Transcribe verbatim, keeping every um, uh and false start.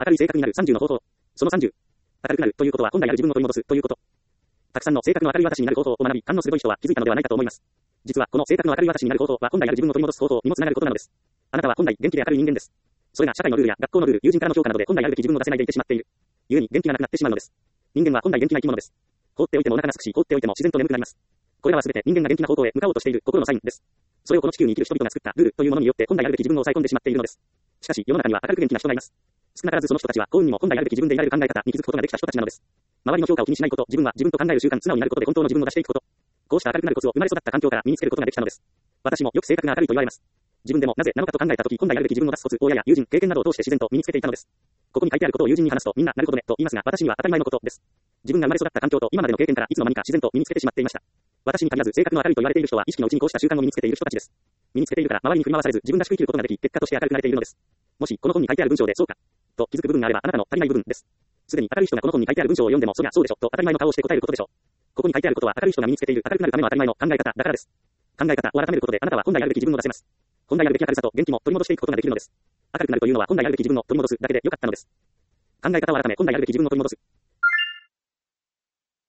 明るい性格になるさんじゅうの方法。そのさんじゅう。明るくなるということは本来ある自分を取り戻すということ。たくさんの性格の明るい私になる方法を学び、勘の鋭い人は気づいたのではないかと思います。実はこの性格の明るい私になる方法は本来ある自分を取り戻す方法にもつながることなのです。あなたは本来元気で明るい人間です。それが社会のルールや学校のルール、友人からの評価などで本来あるべき自分を出せないでいてしまっている。故に元気がなくなってしまうのです。人間は本来元気な生き物です。放っておいてもお腹がすくし、放っておいても自然と眠くなります。これらはすべて人間が元気な方向へ向かおうとしている心のサインです。それをこの地球に生きる人々が作ったルールというものによって本来あるべき自分を抑え込んでしまっているのです。しかし世の中には明るく元気な人がいます。少なからずその人たちは幸運にも本来あるべき自分でいられる考え方に気づくことができた人たちなのです。周りの評価を気にしないこと、自分は自分と考える習慣、素直になることで本当の自分を出していくこと。こうした明るくなるコツを生まれ育った環境から身につけることができたのです。私もよく性格が明るいと言われます。自分でもなぜなのかと考えたとき、本来あるべき自分を出すコツ、親や友人、経験などを通して自然と身につけていたのです。ここに書いてあることを友人に話すとみんななるほどねと言いますが、私には当たり前のことです。自分が生まれ育った環境と今までの経験からいつの間にか自然と身につけてしまっていました。私に限らず性格の明るいと言われている人は意識のうちにこうした習慣を身につけている人たちです。身につけているから周りに振り回されず自分らしく生きることができ、結果として明るくなれているのです。もしこの本に書いてある文章でそうかと気づく部分があればあなたの足りない部分です。すでに明るい人がこの本に書いてある文章を読んでもそりゃそうでしょと当たり前の顔をして答えることでしょう。ここに書いてあることは明るい人が身につけている明るくなるための当たり前の考え方だからです。考え方を改めることであなたは本来あるべき自分を出せます。本来あるべき明るさと元気も取り戻していくことができるのです。明るくなるというのは本来あるべき自分を取り戻すだけでよかったのです。考え方を改め本来あるべき自分を取り戻す。